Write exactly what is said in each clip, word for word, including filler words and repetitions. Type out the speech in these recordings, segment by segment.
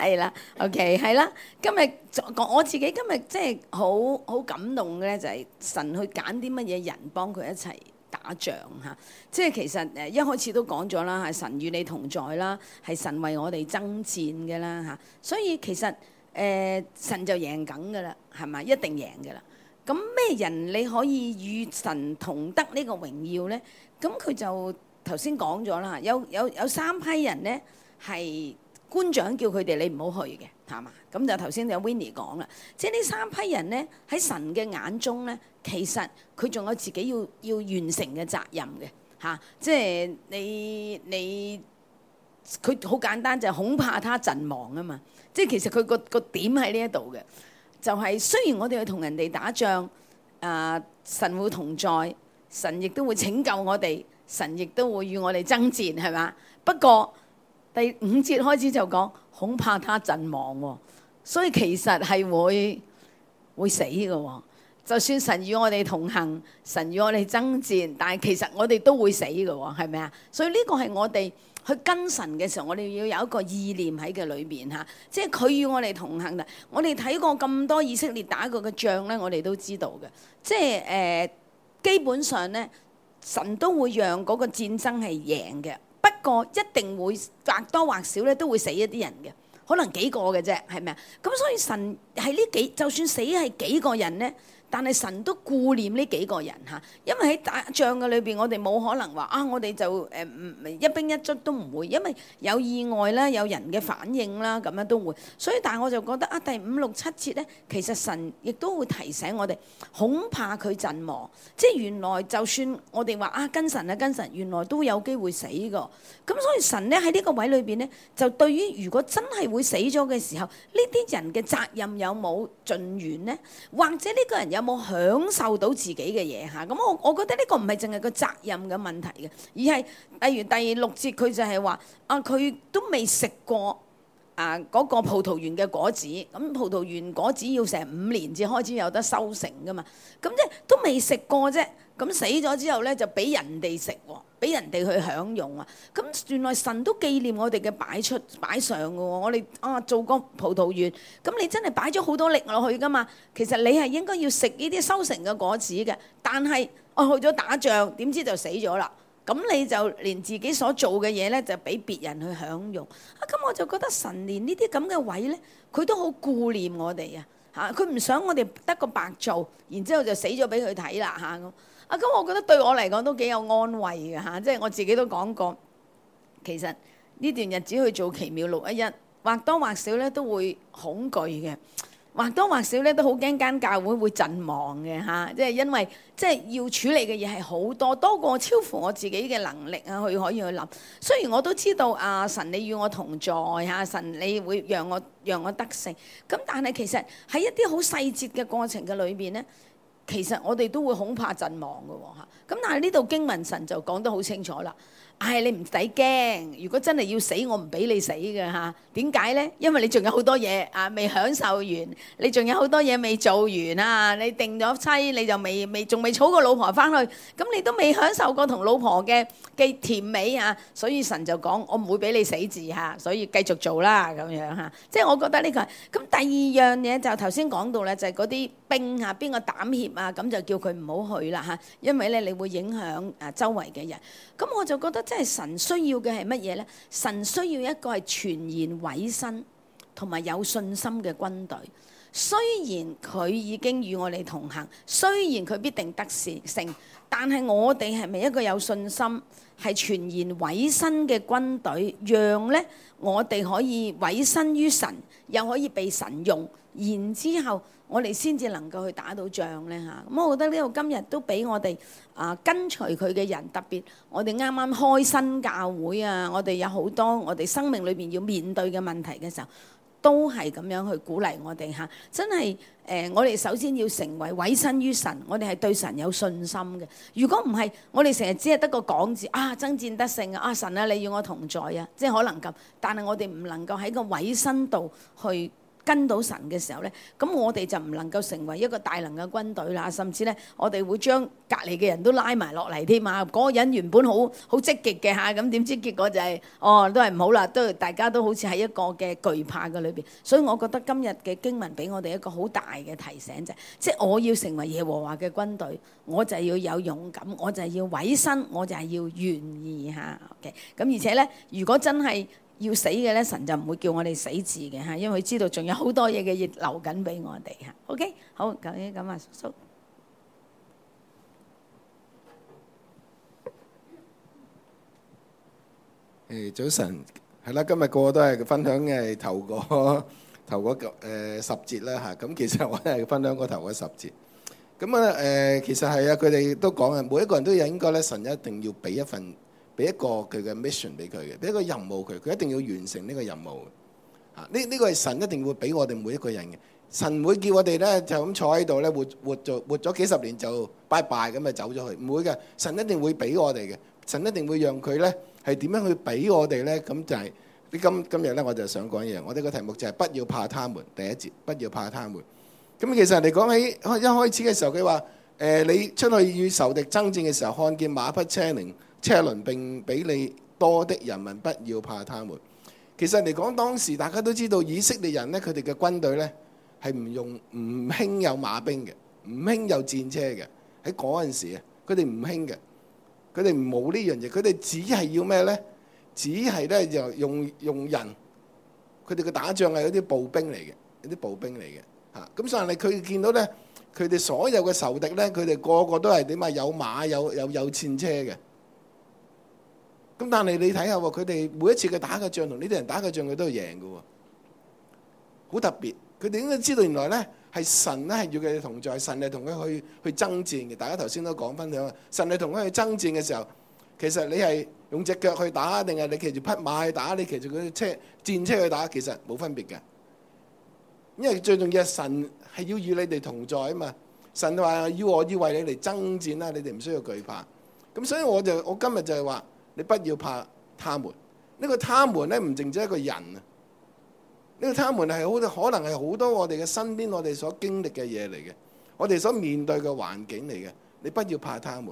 係啦，OK，係啦。今日我自己今日即係好好感動嘅咧，就係神去揀啲乜嘢人幫佢一齊打仗嚇。即係其實誒一開始都講咗啦，係神與你同在啦，係神為我哋爭戰嘅啦嚇。所以其實誒、呃、神就贏緊㗎啦，係咪？一定贏㗎啦。咁咩人你可以與神同得呢個榮耀咧？咁佢就頭先講咗啦，有有有三批人咧係官長叫佢哋你唔好去嘅，係嘛？咁就頭先有 Winnie 講啦，即係呢三批人咧喺神嘅眼中咧，其實佢仲有自己要要完成嘅責任嘅嚇、啊。即係你你佢好簡單就係恐怕他陣亡啊嘛。即係其實佢個個點喺呢一度嘅。就係雖然我哋去同人哋打仗，啊神會同在，神亦都會拯救我哋，神亦都會與我哋爭戰，係嘛？不過第五節開始就講恐怕他陣亡喎，所以其實係會會死嘅喎。就算神與我哋同行，神與我哋爭戰，但係其實我哋都會死嘅喎，係咪啊？所以呢個係我哋去跟神嘅時候，我哋要有一個意念喺嘅裏邊嚇，即係佢與我哋同行啦。我哋睇過咁多以色列打過嘅仗咧，我哋都知道嘅，即係誒、呃、基本上咧，神都會讓嗰個戰爭係贏嘅。不過一定會或多或少咧都會死一啲人嘅，可能幾個嘅啫，係咪啊？咁所以神係呢幾，就算死係幾個人咧。但係神都顧念呢幾個人嚇，因為喺打仗嘅裏邊，我哋冇可能話啊，我哋就誒唔一兵一卒都唔會，因為有意外啦，有人嘅反應啦，咁樣都會。所以但係我就覺得啊，第五六七節咧，其實神亦都會提醒我哋，恐怕佢陣亡，即係原來就算我哋話啊跟神啊跟神，原來都有機會死㗎。咁所以神咧喺呢個位裏邊咧，就對於如果真係會死咗嘅時候，呢啲人嘅責任有冇盡完咧？或者呢個人有冇享受到自己嘅嘢嚇？咁我我覺得呢個唔係淨係個責任嘅問題嘅，而係例如第六節佢就係話啊，佢都未食過啊嗰個葡萄園嘅果子，咁葡萄園果子要成五年至開始有得收成噶嘛，咁即係都未食過啫。咁死咗之後咧，就俾人哋食喎，俾人哋去享用啊！咁原來神都紀念我哋嘅擺出擺上嘅喎，我哋啊做個葡萄園，咁你真係擺咗好多力落去噶嘛？其實你係應該要食呢啲收成嘅果子嘅，但係我去咗打仗，點知就死咗啦！咁你就連自己所做嘅嘢咧，就俾別人去享用啊！咁我就覺得神連呢啲咁嘅位咧，佢都好顧念我哋啊！嚇，佢唔想我哋得個白做，然之後就死咗俾佢睇啦嚇咁。啊，咁我覺得對我嚟講都幾有安慰嘅嚇，即係我自己都講過，其實呢段日子去做奇妙六一一，或多或少咧都會恐懼嘅，或多或少咧都好驚間教會會陣亡嘅嚇，即係因為即係要處理嘅嘢係好多，多過超乎我自己嘅能力啊，去可以去諗。雖然我都知道啊，神你與我同在嚇，神你會讓我讓我得勝，咁但係其實喺一啲好細節嘅過程嘅裏邊咧。其實我哋都會恐怕陣亡嘅喎嚇，咁但係呢度經文神就講得好清楚啦。唉，你唔使驚，如果真係要死，我唔俾你死嘅嚇。點解咧？因為你仲有好多嘢啊，未享受完，你仲有好多嘢未做完啊。你定咗妻，你就未未仲未娶個老婆翻去，咁你都未享受過同老婆嘅嘅甜美啊。所以神就講：我唔會俾你死字嚇，所以繼續做啦咁樣嚇。即係我覺得呢個係咁。第二樣嘢就頭先講到咧，就係嗰啲兵啊，邊個膽怯啊，咁就叫佢唔好去啦嚇，因為咧你會影響啊周圍嘅人。咁我就覺得。即係神需要嘅係乜嘢呢？神需要一個係全然委身同埋有信心嘅軍隊。雖然佢已經與我哋同行，雖然佢必定得勝，但係我哋係咪一個有信心、係全然委身嘅軍隊，讓呢我哋可以委身於神，又可以被神用，然之後我哋先至能夠去打到仗呢嚇。咁我覺得呢度今日都俾我哋啊跟隨佢嘅人，特別我哋啱啱開新教會啊，我哋有好多我哋生命裏邊要面對嘅問題嘅時候，都係咁樣去鼓勵我哋嚇。真係誒、呃，我哋首先要成為委身於神，我哋係對神有信心嘅。如果唔係，我哋成日只係得個講字啊，爭戰得勝啊，啊神啊，你與我同在啊，即係可能咁。但係我哋唔能夠喺個委身度去跟到神嘅時候咧，咁我哋就唔能夠成為一個大能嘅軍隊啦，甚至咧我哋會將隔離嘅人都拉埋落嚟添啊！嗰個人原本好好積極嘅嚇，咁點知結果就係哦都係唔好啦，都大家都好似喺一個嘅懼怕嘅裏邊。所以我覺得今日嘅經文俾我哋一個好大嘅提醒，就係即係我要成為耶和華嘅軍隊，我就係要有勇敢，我就係要委身，我就係要願意嚇。OK，咁而且咧，如果真係要死嘅咧，神就唔會叫我哋死字嘅嚇，因為佢知道仲有好多嘢嘅嘢留緊俾我哋嚇。OK，好，咁咁啊，叔叔。 誒，早晨，係啦，今日個個都係分享嘅頭嗰頭嗰個誒十節啦嚇。咁其實我都係分享個頭嗰十節。咁啊誒，其實係啊，佢哋都講啊，每一個人都應該咧，神一定要俾一份。俾一個佢嘅 mission 俾佢嘅，俾一個任務佢，佢一定要完成呢個任務。啊，呢呢個係神一定會俾我哋每一個人嘅。神唔會叫我哋咧就咁坐喺度咧活活咗活咗幾十年就拜拜咁就走咗去，唔會嘅。神一定會俾我哋嘅，神一定會讓佢咧係點樣去俾我哋咧？咁就係啲今今日咧，我就想講一樣，我哋個題目就係不要怕他們。第一節，不要怕他們。咁其實嚟講起一開始嘅時候，佢話誒你出去與仇敵爭戰嘅時候，看見馬匹車輪。車輪並比你多的人民，不要怕他們。其實嚟講，當時大家都知道以色列人咧，佢哋嘅軍隊咧係唔用唔興有馬兵嘅，唔興有戰車嘅。喺嗰陣時啊，佢哋唔興嘅，佢哋冇呢樣嘢，佢哋只係要咩咧？只係咧就用用人，佢哋嘅打仗係有啲步兵嚟嘅，有啲步兵嚟嘅嚇。咁所以你佢見到咧，佢哋所有嘅仇敵咧，佢哋個個都係點啊？有馬有有有戰車嘅。咁但係你睇下喎，佢哋每一次嘅打嘅仗同呢啲人打嘅仗，佢都係贏嘅喎，好特別。佢哋應該知道原來咧係神咧係要佢哋同在，神係同佢去去爭戰嘅。大家頭先都講分享啊，神係同佢去爭戰嘅時候，其實你係用隻腳去打，定係你騎住匹馬去打，你騎住佢車戰車去打，其實冇分別嘅。因為最重要係神係要與你哋同在啊嘛。神話要我要為你哋爭戰啦，你哋唔需要懼怕。咁所以我就我今日就係話。你不要怕他們，呢個他們咧唔淨止一個人啊，呢個他們係好可能係好多我哋嘅身邊我哋所經歷嘅嘢嚟嘅，我哋所面對嘅環境嚟嘅。你不要怕他們。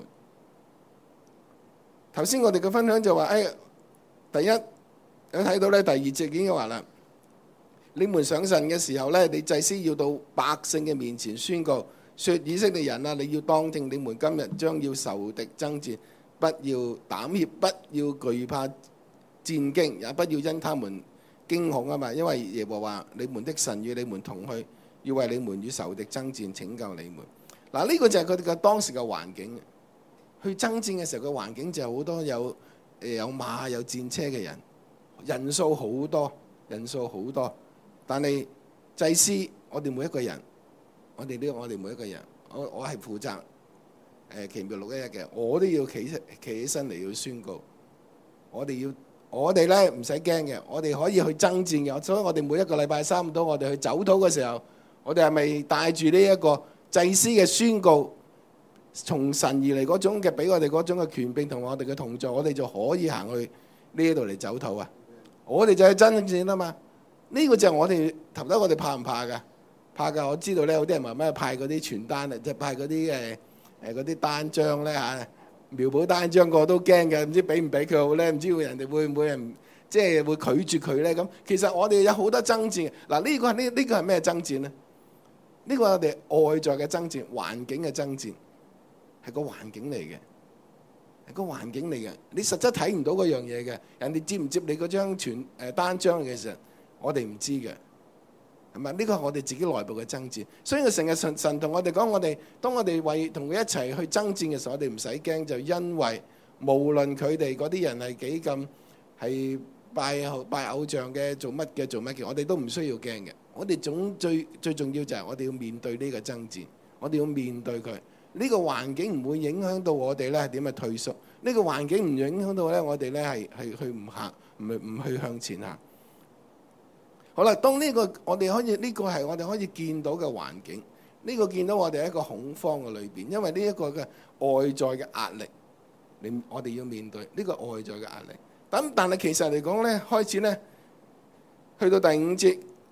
頭先我哋嘅分享就話，誒，第一你睇到咧，第二節已經話啦，你們上陣嘅時候咧，你祭司要到百姓嘅面前宣告，說以色列人啊，你要當聽，你們今日將要仇敵爭戰。不要膽怯，不要懼怕戰驚，也不要因他們驚恐啊嘛！因為耶和華你們的神與你們同去，要為你們與仇敵爭戰，拯救你們。嗱，呢個就係佢哋嘅當時嘅環境。去爭戰嘅時候嘅環境就好多有誒有馬有戰車嘅人，人數好多，人數好多。但係祭司，我哋每一個人，我哋呢個我哋每一個人，我我係負責。誒奇妙六一一嘅，我都要企起企起身嚟要宣告。我哋要，我哋咧唔使驚嘅，我哋可以去爭戰嘅。所以我哋每一個禮拜三到我哋去走禱嘅時候，我哋係咪帶住呢一個祭司嘅宣告，從神而嚟嗰種嘅，俾我哋嗰種嘅權柄同我哋嘅同在，我哋就可以行去呢一度嚟走禱啊！我哋就係爭戰啊嘛！呢個就係我哋頭先我哋怕唔怕㗎？怕㗎！我知道咧，有啲人話咩派嗰啲傳單啊，即係派嗰啲誒。誒嗰啲單張咧嚇，苗寶單張個個都驚嘅，唔知俾唔俾佢好咧，唔知人哋會唔會人即係會拒絕佢咧？咁其實我哋有好多爭戰。嗱，呢個係呢呢個係咩爭戰咧？呢個係我哋外在嘅爭戰，環境嘅爭戰，係個環境嚟嘅，係個環境嚟嘅。你實質睇唔到嗰樣嘢嘅，人哋接唔接你嗰張傳誒單張嘅時候，我哋唔知嘅。係咪？呢個係我哋自己內部嘅爭戰，所以佢成日神神同我哋講，我哋當我哋為同佢一齊去爭戰嘅時候，我哋唔使驚，就因為無論佢哋嗰啲人係幾咁係拜拜偶像嘅，做乜嘅做乜嘅，我哋都唔需要驚嘅。我哋總最最重要就係我哋要面對呢個爭戰，我哋要面對佢。呢個環境唔會影響到我哋咧係點樣退縮，呢個環境唔影響到咧我哋咧係係去唔行，唔係唔去向前行。好啦，當呢個我哋可以呢個係我哋可以見到嘅環境，呢個見到我哋喺一個恐慌嘅裏邊，因為呢一個嘅外在嘅壓力，你我哋要面對呢個外在嘅壓力。咁但係其實嚟講咧，開始咧去到第五節，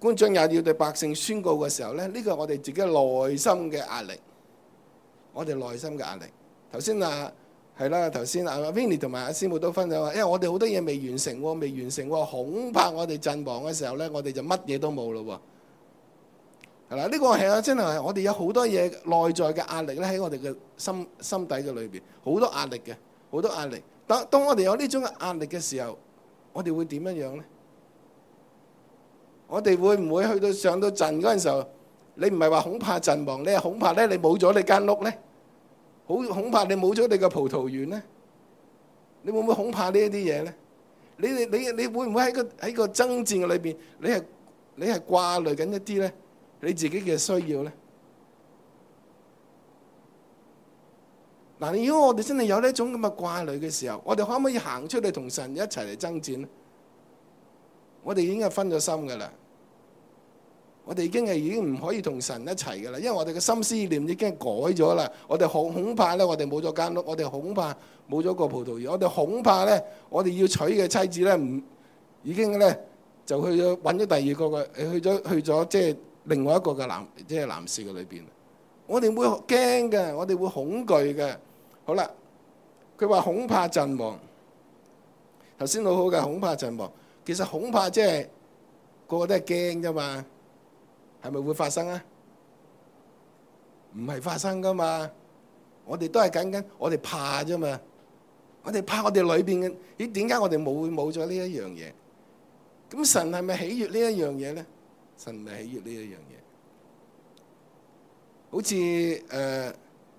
官長也要對百姓宣告嘅時候咧，呢個係我哋自己內心嘅壓力，我哋內心嘅壓力。頭先啊係啦，頭先阿 Vinny 同埋阿師母都分享話，因為我哋好多嘢未完成喎，未完成喎，恐怕我哋陣亡嘅時候咧，我哋就乜嘢都冇咯喎。係啦，呢個係啊，真係我哋有好多嘢內在嘅壓力咧，喺我哋嘅心心底嘅裏邊，好多壓力嘅，好多壓力。當當我哋有呢種壓力嘅時候，我哋會點樣樣咧？我哋會唔會去到上到陣嗰陣時候，你唔係話恐怕陣亡，你係恐怕咧你冇咗你間屋咧？好恐怕你冇咗你個葡萄園咧？你會唔會恐怕呢一啲嘢咧？你你你你會唔會喺個喺個爭戰嘅裏邊，你係你係掛慮緊一啲咧？你自己嘅需要咧？嗱，如果我哋真係有呢一種咁嘅掛慮嘅時候，我哋可唔可以行出嚟同神一齊嚟爭戰咧？我哋已經係分咗心噶啦，我哋已經係已經唔可以同神一齊噶啦，因為我哋嘅心思念已經係改咗啦。我哋恐恐怕咧，我哋冇咗間屋，我哋恐怕冇咗個葡萄園，我哋恐怕咧，我哋要娶嘅妻子咧，唔已經咧就去咗揾咗第二個嘅，去咗去咗即係另外一個嘅男即係男士嘅裏邊。我哋會驚嘅，我哋會恐懼嘅。好啦，佢話恐怕陣亡，頭先好好嘅恐怕陣亡。其實恐怕即係個個都係驚啫嘛，係咪會發生啊？唔係發生噶嘛，我哋都係緊緊，我哋怕啫嘛，我哋怕我哋裏邊嘅，咦？點解我哋冇冇咗呢一樣嘢？咁神係咪喜悅呢一樣嘢咧？神唔係喜悅呢一樣嘢，好似誒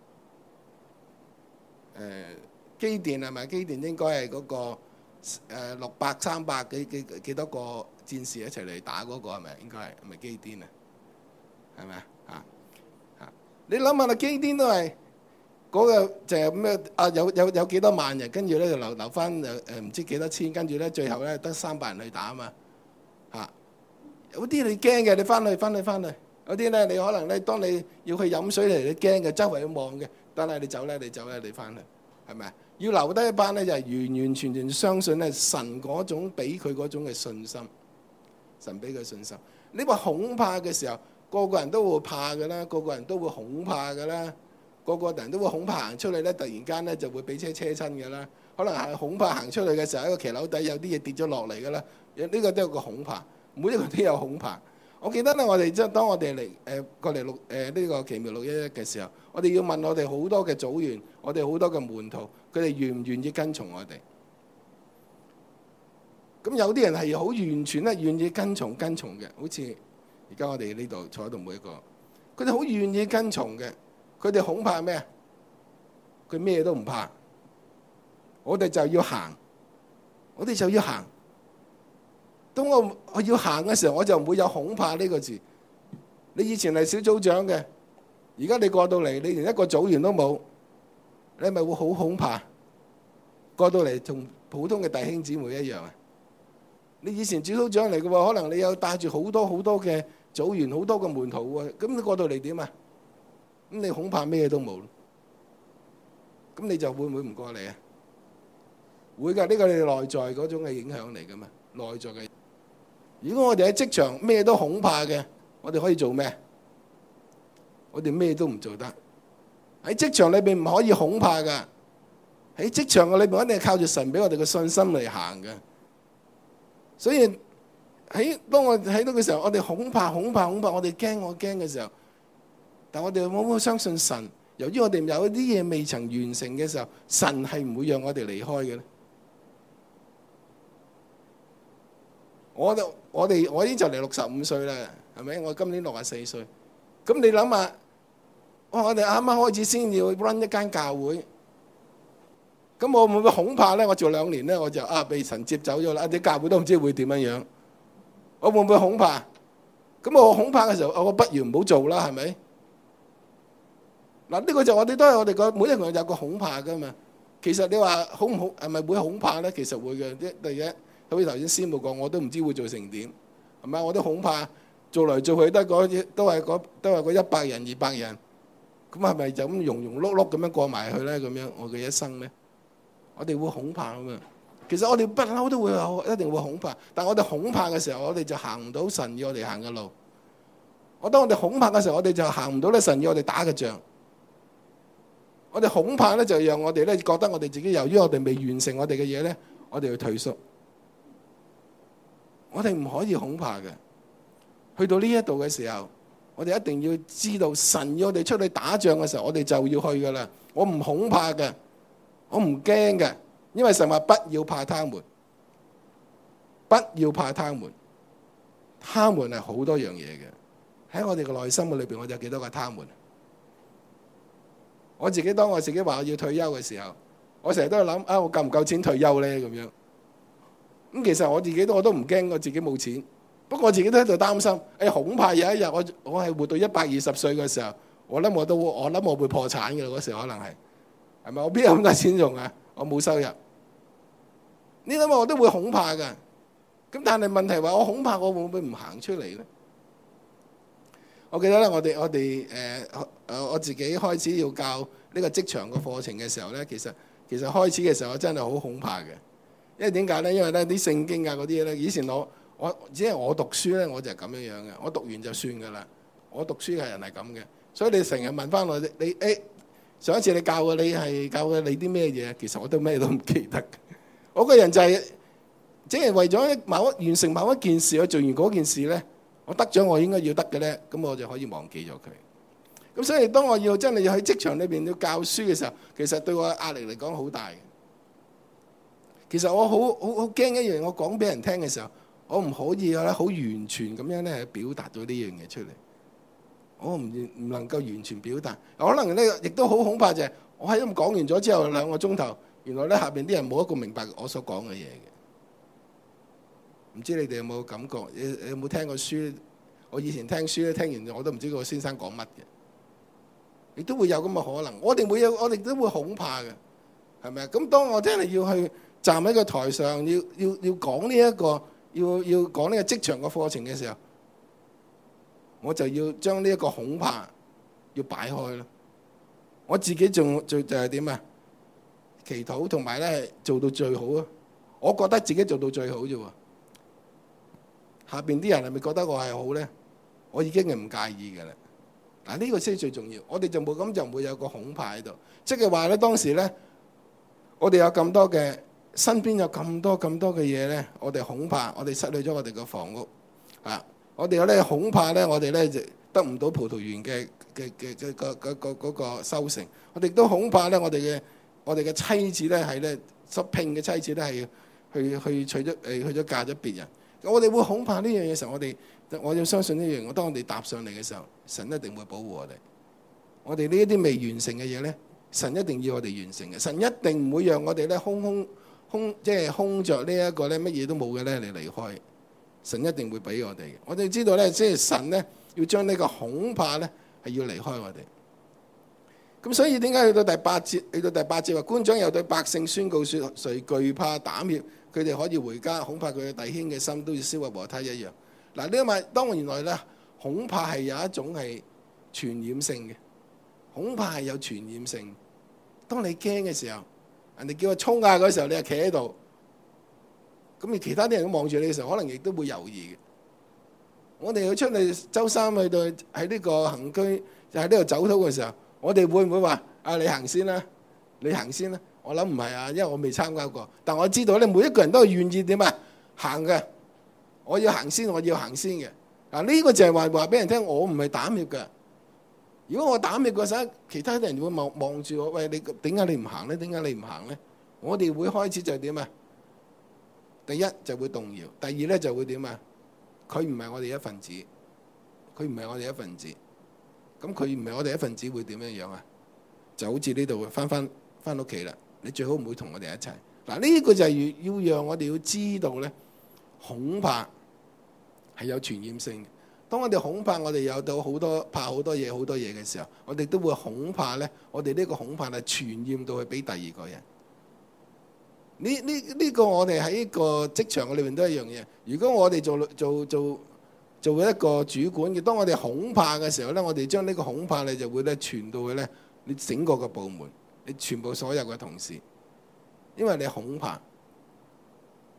誒機電係咪？機電應該係嗰個。誒六百三百幾幾幾多個戰士一齊嚟打嗰個係咪？應該係係咪基甸啊？係咪啊？嚇嚇！你諗下啦，基甸都係嗰個就係咩啊？有有有幾多萬人，跟住咧就留留翻誒誒唔知幾多千，跟住咧最後咧得三百人去打啊嘛嚇！有啲你驚嘅，你翻去翻去翻去；有啲咧你可能咧，當你要去飲水嚟，你驚嘅，周圍去望嘅，但係你走咧，你走咧，你翻去係咪啊？要留低一班咧，就係完完全全相信咧神嗰種俾佢嗰種嘅信心，神俾佢信心。你話恐怕嘅時候，個個人都會怕㗎啦，個個人都會恐怕㗎啦，個個人都會恐怕行出嚟咧，突然間咧就會俾車車親㗎啦。可能係恐怕行出嚟嘅時候，喺個騎樓底有啲嘢跌咗落嚟㗎啦。呢個都有個恐怕，每一個都有恐怕。我記得咧，我哋即係當我哋嚟誒過嚟錄誒呢個奇妙六一一嘅時候，我哋要問我哋好多嘅組員，我哋好多嘅門徒，佢哋願唔願意跟從我哋？咁有啲人係好完全咧願意跟從跟從嘅，好似而家我哋呢度坐喺度每一個，佢哋好願意跟從嘅，佢哋恐怕咩啊？佢咩都唔怕，我哋就要行，我哋就要行。當我我要行嘅時候，我就唔會有恐怕呢個字。你以前係小組長嘅，而家你過到嚟，你連一個組員都冇，你係咪會好恐怕？過到嚟同普通嘅弟兄姊妹一樣啊！你以前小組長嚟嘅喎，可能你有帶住好多好多嘅組員，好多嘅門徒喎，咁你過到嚟點啊？咁你恐怕咩都冇，咁你就會唔會唔過嚟啊？會㗎，呢個你內在嗰種嘅影響嚟㗎嘛，內在嘅。如果我哋喺職場咩都恐怕嘅，我哋可以做咩？我哋咩都唔做得。喺職場裏邊唔可以恐怕㗎。喺職場嘅裏邊，一定係靠住神俾我哋嘅信心嚟行嘅。所以喺當我睇到嘅時候，我哋恐怕、恐怕、恐怕，我哋驚、我驚嘅時候，但我哋有冇相信神？由於我哋有啲嘢未曾完成嘅時候，神係唔會讓我哋離開嘅咧。我哋我哋我已經就嚟六十五歲啦，係咪？我今年六十四歲。咁你諗下，哇！我哋啱啱開始先要 run 一間教會，咁我會唔會恐怕咧？我做兩年咧，我就啊被神接走咗啦，啲教會都唔知會點樣樣。我會唔會恐怕？咁我恐怕嘅時候，我不如唔好做啦，係咪？嗱，呢個就我哋都係我哋個每一個人有個恐怕噶嘛。其實你話恐唔恐係咪會恐怕咧？其實會嘅。啲第一，好似頭先師母講，我都唔知會做成點，係咪？我都恐怕做嚟做去都係嗰都係嗰都係嗰一百人二百人，咁係咪就咁庸庸碌碌咁樣過埋去咧？咁樣我嘅一生咧，我哋會恐怕啊嘛。 其實我哋不嬲都會有，一定會恐怕。但我哋恐怕嘅時候，我哋就行唔到神要我哋行嘅路。我當我哋恐怕嘅時候，我哋就行唔到咧神要我哋打嘅仗。我哋恐怕咧，就讓我哋咧覺得我哋自己由於我哋未完成我哋嘅嘢咧，我哋去退縮。我哋唔可以恐怕嘅。去到呢一度嘅時候，我哋一定要知道神要我哋出去打仗嘅時候，我哋就要去噶啦。我唔恐怕嘅，我唔驚嘅，因為神話不要怕他們，不要怕他們。他們係好多樣嘢嘅。喺我哋嘅內心嘅裏邊，我哋有幾多個他們？我自己當我自己話我要退休嘅時候，我成日都係諗啊，我夠唔夠錢退休咧？咁樣咁其實我自己都我都唔驚我自己冇錢，不過我自己都喺度擔心，誒、哎、恐怕有一日我我係活到一百二十歲嘅時候，我諗我都我諗我會破產嘅啦，嗰時可能係係咪？我邊有咁多錢用啊？我冇收入，呢諗我都會恐怕㗎。咁但係問題話我恐怕我會唔會唔行出嚟咧？我記得咧，我哋我哋誒誒我自己開始要教呢個職場嘅課程嘅時候咧，其實其實開始嘅時候我真係好恐怕嘅，因為點解咧？因為咧啲聖經啊嗰啲嘢咧，以前我我只係我讀書咧，我就係咁樣樣嘅，我讀完就算噶啦。我讀書嘅人係咁嘅，所以你成日問翻我，你誒、欸、上一次你教過你係教過你啲咩嘢？其實我都咩都唔記得。我個人就係只係為咗某一完成某一件事，我做完嗰件事咧。我得咗我應該要得嘅咧，咁我就可以忘記咗佢。咁所以當我要真係要喺職場裏邊要教書嘅時候，其實對我嘅壓力嚟講好大嘅。其實我好好好驚一樣，我講俾人聽嘅時候，我唔可以咧好完全咁樣咧去表達到呢樣嘢出嚟。我唔唔能夠完全表達，可能咧亦都好恐怕就係我喺咁講完咗之後兩個鐘頭，原來咧下邊啲人冇一個明白我所講嘅嘢嘅。唔知你哋有冇感覺？你有冇聽過書？我以前聽書咧，聽完我都唔知個先生講乜嘅，亦都會有咁嘅可能。我哋會有，我哋都會恐怕嘅，係咪啊？咁當我真係要去站喺個台上，要要要講呢一個，要要講呢個職場嘅課程嘅時候，我就要將呢一個恐怕要擺開咯。我自己仲做就係點啊？祈禱同埋咧做到最好啊！我覺得自己做到最好啫喎。下邊啲人係咪覺得我係好咧？我已經係唔介意嘅啦。嗱，呢個先係最重要。我哋就冇咁就唔會有個恐怕喺度。即係話咧，當時咧，我哋有咁多嘅身邊有咁多咁多嘅嘢咧，我哋恐怕我哋失去咗我哋嘅房屋啊！我哋有咧恐怕咧，我哋咧就得唔到葡萄園嘅嘅嘅嘅個嗰個嗰個收成。我哋都恐怕咧，我哋嘅我哋嘅妻子咧係咧所聘嘅妻子咧係去去娶咗誒去咗嫁咗別人。我哋會恐怕呢樣嘢嘅時候，我哋我要相信呢樣。我當我哋踏上嚟嘅時候，神一定會保護我哋。我哋呢一啲未完成嘅嘢咧，神一定要我哋完成嘅。神一定唔會讓我哋咧空空空即係空着呢一個咧乜嘢都冇嘅咧嚟離開。神一定會俾我哋嘅。我哋知道咧，即係神咧要將呢個恐怕咧係要離開我哋。咁所以點解去到第八節？去到第八節話，官長又對百姓宣告說：誰懼怕膽怯，佢哋可以回家，恐怕佢嘅弟兄嘅心都要消化和他一樣。嗱，呢個當然原來咧，恐怕係有一種係傳染性嘅，恐怕係有傳染性。當你驚嘅時候，人哋叫我衝啊嗰時候，你就企喺度，咁你其他啲人都望住你嘅時候，可能亦都會猶豫嘅。我哋去出嚟周三去到喺呢個行區，就喺呢度走禱嘅時候，我哋會唔會話啊你行先啦，你行先啦？我諗唔係啊，因為我未參加過，但我知道咧，每一個人都係願意點啊行嘅。我要行先，我要行先嘅。嗱，呢個就係話話俾人聽，我唔係膽怯嘅。如果我膽怯嘅時候，其他啲人會望望住我，喂，你點解你唔行咧？點解你唔行咧？我哋會開始就係點啊？第一就會動搖，第二咧就會點啊？佢唔係我哋一份子，佢唔係我哋一份子。咁佢唔係我哋一份子會點樣樣啊？就好似呢度翻翻翻屋企啦。你最好唔會同我哋一齊。嗱，呢個就係要要讓我哋要知道咧，恐怕係有傳染性嘅。當我哋恐怕我哋有到好多怕好多嘢好多嘢嘅時候，我哋都會恐怕咧。我哋呢個恐怕係傳染到去俾第二個人。呢呢呢個我哋喺個職場裏面都係一樣嘢。如果我哋做做做做一個主管嘅，當我哋恐怕嘅時候咧，我哋將呢個恐怕咧就會咧傳到去咧你整個個部門。你全部所有嘅同事，因為你恐怕，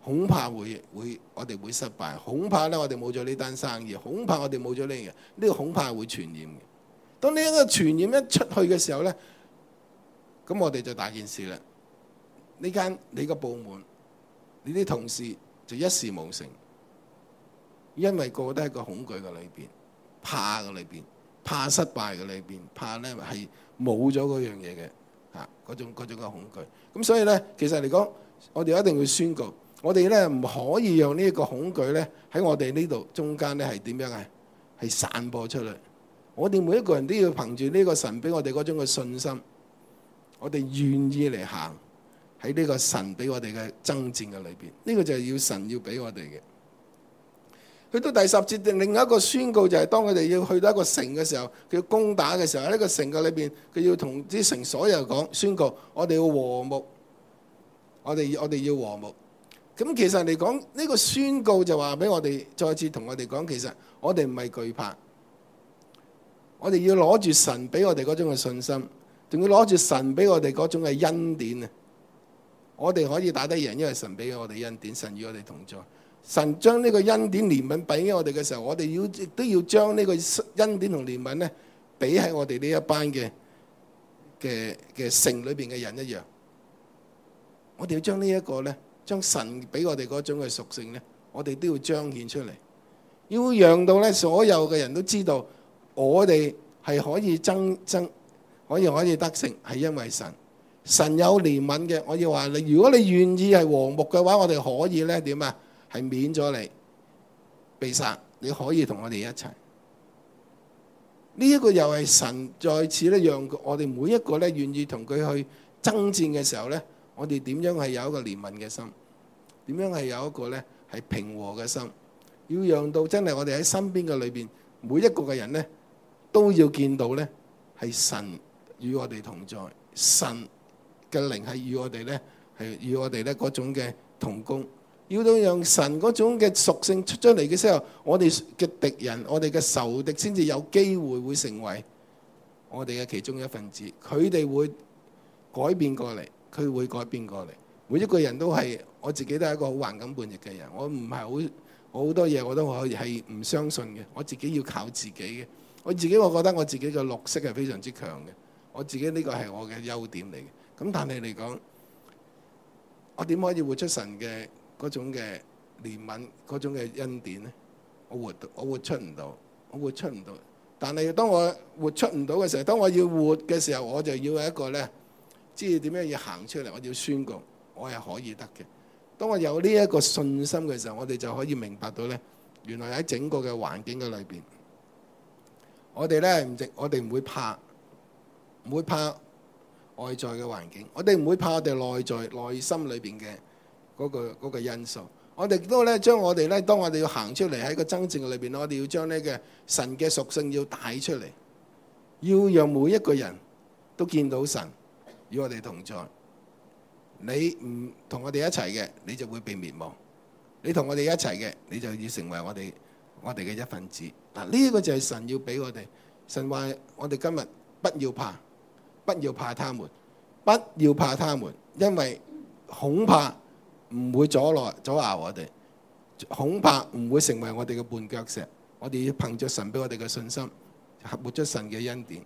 恐怕會會我哋會失敗，恐怕咧我哋冇咗呢單生意，恐怕我哋冇咗呢樣，呢個恐怕係會傳染嘅。當呢一個傳染一出去嘅時候咧，咁我哋就大件事啦。呢間你個部門，你啲同事就一事無成，因為個個都喺個恐懼嘅裏邊，怕嘅裏邊，怕失敗嘅裏邊，怕咧係冇咗嗰樣嘢嘅嚇，嗰種嗰種嘅恐懼。咁所以咧，其實嚟講，我哋一定要宣告。我哋咧唔可以讓呢一個恐懼咧喺我哋呢度中間咧係點樣啊？係散播出嚟。我哋每一個人都要憑住呢個神俾我哋嗰種嘅信心，我哋願意嚟行喺呢個神俾我哋嘅爭戰嘅裏邊。呢個就係要神要俾我哋嘅。去到第十節，定另一個宣告就係當佢哋要去到一個城嘅時候，佢要攻打嘅時候，喺呢個城嘅裏邊，佢要同啲城所有人講宣告，我哋要和睦，我哋我哋要和睦。咁其實嚟講，呢個宣告就話俾我哋再次同我哋講，其實我哋唔係懼怕，我哋要攞住神俾我哋嗰種嘅信心，仲要攞住神俾我哋嗰種嘅恩典啊！我哋可以打得贏，因為神俾我哋恩典，神與我哋同在。神將呢個恩典憐憫俾我哋嘅時候，我哋要亦都要將呢個恩典同憐憫咧，俾喺我哋呢一班嘅嘅嘅城裏邊嘅人一樣。我哋要將呢一個咧。將神俾我哋嗰種嘅屬性咧，我哋都要彰顯出嚟，要讓到咧所有嘅人都知道，我哋係可以爭爭，可以可以得勝，係因為神，神有憐憫嘅。我要話你，如果你願意係和睦嘅話，我哋可以咧點啊？係免咗你被殺，你可以同我哋一齊。呢一個又係神再次咧，讓我哋每一個咧願意同佢去爭戰嘅時候咧。我哋點樣係有一個憐憫嘅心？點樣係有一個咧係平和嘅心？要讓到真係我哋喺身邊嘅裏邊，每一個嘅人咧都要見到咧係神與我哋同在，神嘅靈係與我哋咧係與我哋咧嗰種嘅同工。要到讓神嗰種嘅屬性出咗嚟嘅時候，我哋嘅敵人、我哋嘅仇敵先至有機會會成為我哋嘅其中一份子。佢哋會改變過嚟。佢會改變過嚟，每一個人都係，我自己都係一個好橫咁叛逆嘅人。我唔係好，我好多嘢我都可以係唔相信嘅。我自己要靠自己嘅。我自己我覺得我自己嘅綠色係非常之強嘅。我自己呢個係我嘅優點嚟嘅。咁但係嚟講，我點可以活出神嘅嗰種嘅憐憫、嗰種嘅恩典呢？我活我活出唔到，我活出唔到。但係當我活出唔到嘅時候，當我要活嘅時候，我就要一個咧。知道點樣要行出嚟，我要宣告，我係可以得嘅。當我有呢一個信心嘅時候，我哋就可以明白到咧，原來喺整個嘅環境嘅裏邊，我哋咧唔直，我哋唔會怕，唔會怕外在嘅環境，我哋唔會怕我哋內在內心裏邊嘅嗰個嗰個因素。我哋都咧將我哋咧，當我哋要行出嚟喺個爭戰嘅裏邊，我哋要將呢個神嘅屬性要帶出嚟，要讓每一個人都見到神。與我哋同在，你唔同我哋一齊嘅，你就會被滅亡；你同我哋一齊嘅，你就要成為我哋我哋嘅一份子。嗱，呢一個就係神要俾我哋。神話我哋今日不要怕，不要怕他們，不要怕他們，因為恐怕唔會阻攔阻撓我哋，恐怕唔會成為我哋嘅絆腳石。我哋要憑着神俾我哋嘅信心，活出神嘅恩典。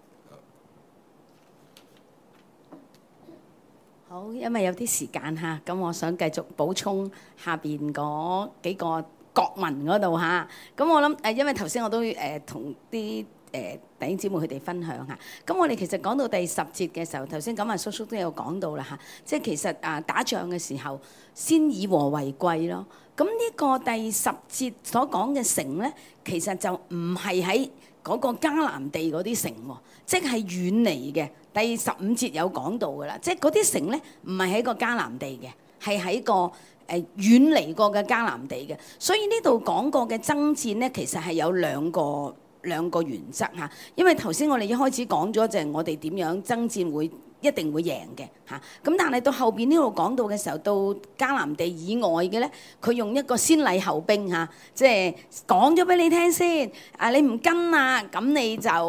好，因為有啲時間嚇，咁我想繼續補充下邊嗰幾個國民嗰度嚇。咁我諗誒，因為頭先我都誒同啲誒弟兄姊妹佢哋分享嚇。咁我哋其實講到第十節嘅時候，頭先咁啊叔叔都有講到啦嚇，即係其實啊打仗嘅時候先以和為貴咯。咁呢個第十節所講嘅城咧，其實就唔係喺嗰個迦南地嗰啲城喎，即係遠離嘅。第十五節有講到噶啦，即係嗰啲城咧唔係喺個迦南地嘅，係喺個誒遠離過嘅迦南地嘅。所以呢度講過嘅爭戰咧，其實係有兩個兩個原則嚇。因為頭先我哋一開始講咗就係我哋點樣爭戰會一定會贏嘅嚇。咁但係到後邊呢度講到嘅時候，到迦南地以外嘅咧，佢用一個先禮後兵嚇，即係講咗俾你聽先。啊，你唔跟啊，咁你就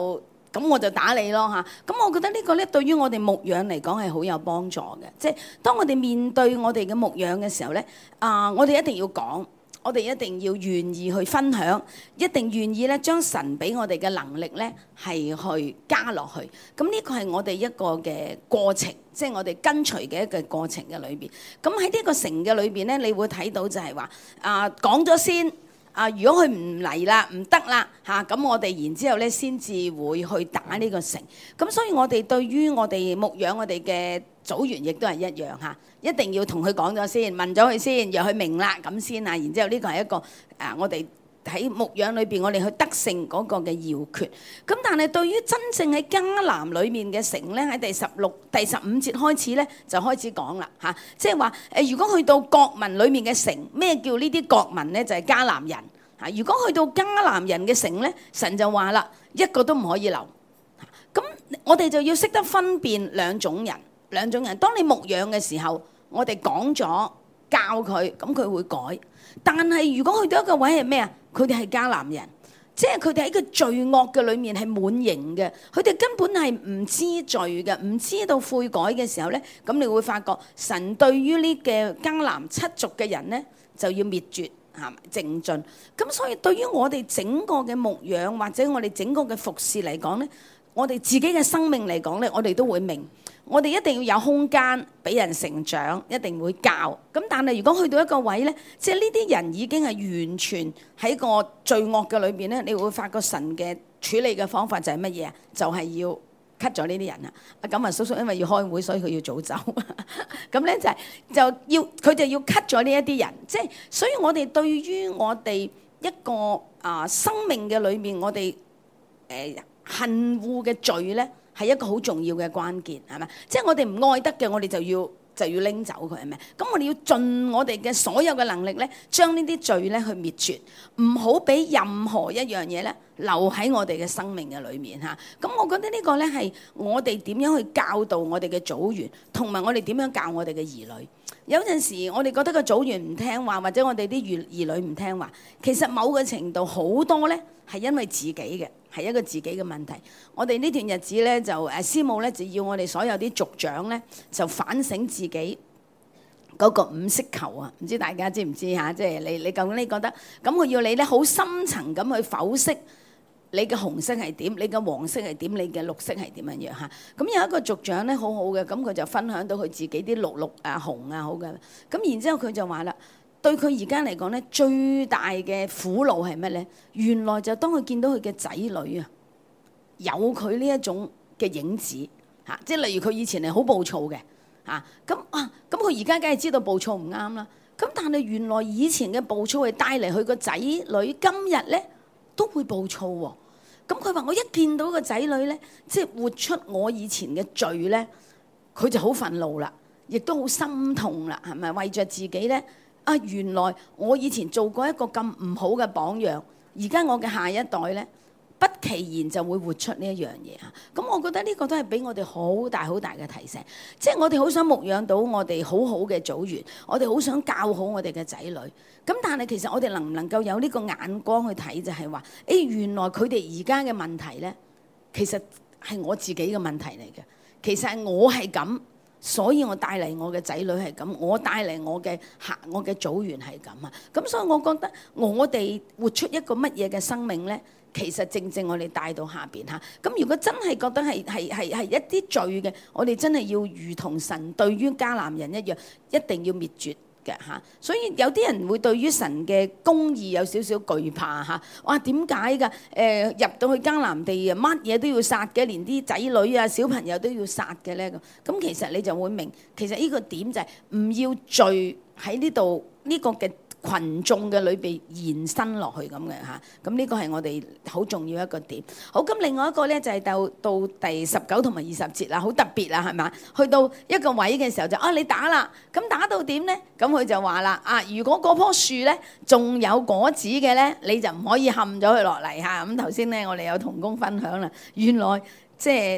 咁我就打你咯嚇。咁我覺得呢個咧對於我哋牧養嚟講係好有幫助嘅。即係當我哋面對我哋嘅牧養嘅時候咧，啊，我哋一定要講。我哋一定要願意去分享，一定願意咧將神俾我哋嘅能力咧係去加落去。咁呢個係我哋一個嘅過程，即係我哋跟隨嘅一個過程嘅裏邊。咁喺呢個城嘅裏邊咧，你會睇到就係話啊，講咗先啊，如果佢唔嚟啦，唔得啦嚇，咁我哋然之後咧先至會去打呢個城。咁所以我哋對於我哋牧養我哋嘅組員亦都係一樣嚇。一定要同佢講咗先，問咗佢先，讓佢明啦咁先啊。然之後呢個係一個誒、啊，我哋喺牧養裏邊，我哋去得勝嗰個嘅要訣。咁但係對於真正喺迦南裏面嘅城咧，喺第十六、第十五節開始咧，就開始講啦嚇。即係話誒，如果去到國民裏面嘅城，咩叫呢啲國民咧？就係、是、迦南人嚇。如果去到迦南人嘅城咧，神就話啦，一個都唔可以留。咁我哋就要識得分辨兩種人。兩種人，當你牧養嘅時候，我哋講咗教佢，咁佢會改。但係如果去到一個位係咩啊？佢哋係迦南人，即係佢哋喺個罪惡嘅裏面係滿盈嘅，佢哋根本係唔知罪嘅，唔知道悔改嘅時候咧，咁你會發覺神對於呢嘅迦南七族嘅人咧就要滅絕嚇淨盡。咁所以對於我哋整個嘅牧養或者我哋整個嘅服侍嚟講咧，我哋自己嘅生命嚟講咧，我哋都會明。我哋一定要有空間俾人成長，一定會教。咁但係如果去到一個位咧，即係呢啲人已經係完全喺個罪惡嘅裏邊咧，你會發覺神嘅處理嘅方法就係乜嘢啊？就係、是、要 cut 咗呢啲人啊！阿錦文叔叔因為要開會，所以佢要早走。咁咧就係、是、就要佢就要 cut 咗呢一啲人。即係所以我哋對於我哋一個啊、呃、生命嘅裏面，我哋誒、呃、恨惡嘅罪咧，係一個好重要嘅關鍵，係咪？即係我哋唔愛得嘅，我哋就要就要拎走佢，係咪？咁我哋要盡我哋嘅所有嘅能力咧，將呢啲罪咧去滅絕，唔好俾任何一樣嘢咧留喺我哋嘅生命嘅裏面嚇。咁我覺得呢個咧係我哋點樣去教導我哋嘅組員，同埋我哋點樣教我哋嘅兒女。有陣時我哋覺得個組員唔聽話，或者我哋啲兒兒女唔聽話，其實某個程度好多咧係因為自己嘅。係一個自己嘅問題。我哋呢段日子咧就誒師母咧就要我哋所有啲族長咧就反省自己嗰個五色球啊！唔知大家知唔知嚇？即係你你究竟你覺得咁佢要你咧好深層咁去剖析你嘅紅色係點，你嘅黃色係點，你嘅綠色係點樣樣嚇？咁有一個族長咧好好嘅，咁佢就分享到佢自己啲綠綠啊紅啊好嘅。咁然之後佢就話啦。對佢而家嚟講咧，最大嘅苦惱係乜咧？原來就當佢見到佢嘅仔女啊，有佢呢一種嘅影子嚇，即係例如佢以前係好暴躁嘅嚇，咁啊咁佢而家梗係知道暴躁唔啱啦。咁但係原來以前嘅暴躁係帶嚟佢個仔女今日咧都會暴躁喎。咁佢話我一見到個仔女咧，即係活出我以前嘅罪咧，佢就好憤怒啦，亦都好心痛啦，係咪為着自己咧？啊！原來我以前做過一個咁唔好嘅榜樣，而家我嘅下一代咧，不其然就會活出呢一樣嘢嚇。咁我覺得呢個都係俾我哋好大好大嘅提醒，即係我哋好想牧養到我哋好好嘅組員，我哋好想教好我哋嘅仔女。咁但係其實我哋能唔能夠有呢個眼光去睇，就係話，誒原來佢哋而家嘅問題咧，其實係我自己嘅問題嚟嘅。其實係我係咁。所以我帶嚟我嘅仔女係咁，我帶嚟我嘅客，我嘅組員係咁啊。咁所以我覺得我哋活出一個乜嘢嘅生命咧，其實正正我哋帶到下邊嚇。咁如果真係覺得係係係係一啲罪嘅，我哋真係要如同神對於迦南人一樣，一定要滅絕嘅嚇。所以有啲人會對於神嘅公義有少少懼怕嚇。哇，點解㗎？誒入到去迦南地啊，乜嘢都要殺嘅，連啲仔女啊、小朋友都要殺嘅咧。咁咁其實你就會明，其實呢個點就係唔要罪喺呢度呢個嘅群眾嘅裏邊延伸落去咁嘅嚇。咁呢個係我哋好重要一個點。好，咁另外一個咧就係到到第十九同埋二十節啦，好特別啦，係嘛？去到一個位嘅時候就啊，你打啦，咁打到點咧？咁佢就話啦啊，如果嗰棵樹咧仲有果子嘅咧，你就唔可以冚咗佢落嚟嚇。咁頭先咧我哋有同工分享啦，原來即係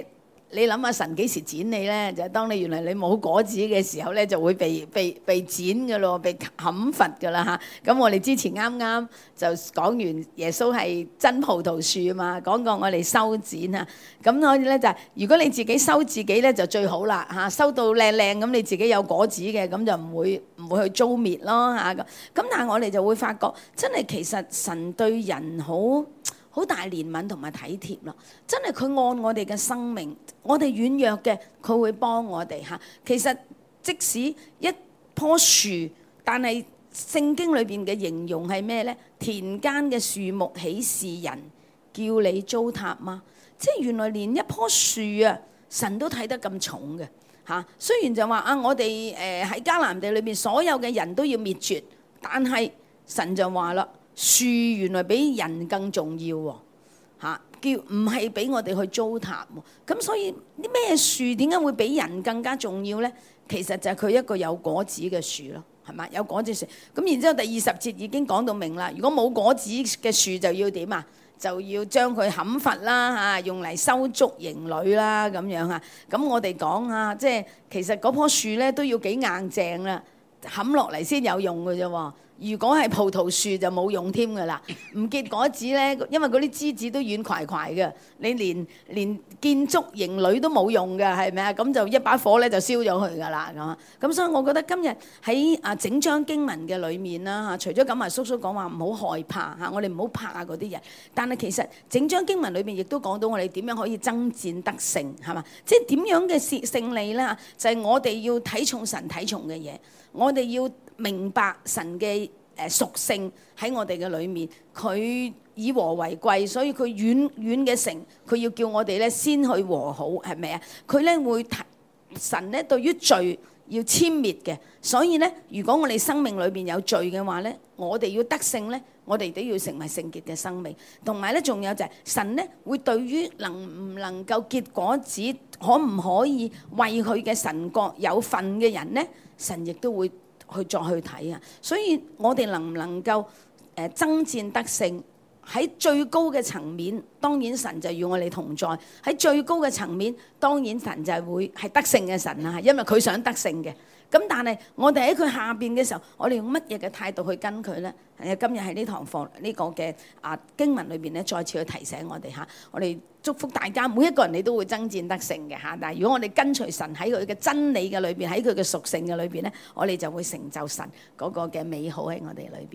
你諗下神幾時剪你咧？就係當你原來你冇果子嘅時候咧，就會被被被剪㗎咯，被砍伐㗎啦嚇。咁我哋之前啱啱就講完耶穌係真葡萄樹啊嘛，講過我哋修剪啊。咁所以咧就係如果你自己收自己咧就最好啦嚇，收到靚靚咁你自己有果子嘅，咁就唔會唔會去遭滅咯嚇。咁咁但係我哋就會發覺真係其實神對人好好大憐憫同埋體貼咯，真係佢按我哋嘅生命，我哋軟弱嘅，佢會幫我哋嚇。其實即使一棵樹，但係聖經裏邊嘅形容係咩呢？田間嘅樹木豈是人，叫你糟蹋嗎？即係原來連一棵樹啊，神都睇得咁重嘅嚇。雖然就話啊，我哋誒喺迦南地裏邊所有嘅人都要滅絕，但係神就話啦。樹原來比人更重要喎，嚇，叫唔係俾我哋去糟蹋喎。咁所以啲咩樹點解會比人更加重要呢？其實就係佢一個有果子嘅樹咯，係嘛？有果子樹。咁然之後第二十節已經講到明啦。如果冇果子嘅樹就要點啊？就要將佢砍伐啦嚇，用嚟收足營壘啦咁樣嚇。咁我哋講啊，即係其實嗰棵樹咧都要幾硬淨啦，砍落嚟先有用嘅啫喎。如果係葡萄樹就冇用添㗎啦，唔結果子咧，因為嗰啲枝子都軟塊塊嘅，你連連建築營壘都冇用嘅，係咪啊？咁就一把火咧就燒咗佢㗎啦咁。咁所以我覺得今日喺啊整章經文嘅裏面啦嚇，除咗咁啊叔叔講話唔好害怕嚇，我哋唔好怕嗰啲人，但係其實整章經文裏邊亦都講到我哋點樣可以爭戰得勝係嘛？即係點樣嘅勝勝利咧？就係我哋要睇重神睇重嘅嘢，我哋要明白神嘅誒屬性喺我哋嘅裏面，佢以和為貴，所以佢遠遠嘅城，佢要叫我哋咧先去和好，係咪啊？佢咧會神咧對於罪要殲滅嘅，所以咧如果我哋生命裏邊有罪嘅話咧，我哋要得勝咧，我哋都要成為聖潔嘅生命，同埋咧仲有就係神咧會對於能唔能夠結果子，可唔可以為佢嘅神國有份嘅人咧，神亦都會去再去睇啊，所以我哋能唔能夠誒爭戰得勝？喺最高嘅層面，當然神就與我哋同在；喺最高嘅層面，當然神就係會係得勝嘅神啊，因為佢想得勝嘅。咁但係我哋喺佢下邊嘅時候，我哋用乜嘢嘅態度去跟佢咧？係啊，今日喺呢堂課呢個嘅啊經文裏邊咧，再次去提醒我哋嚇，我哋祝福大家每一個人你都會爭戰得勝嘅嚇。但係如果我哋跟隨神喺佢嘅真理嘅裏邊，喺佢嘅屬性嘅裏邊咧，我哋就會成就神嗰個嘅美好喺我哋裏邊。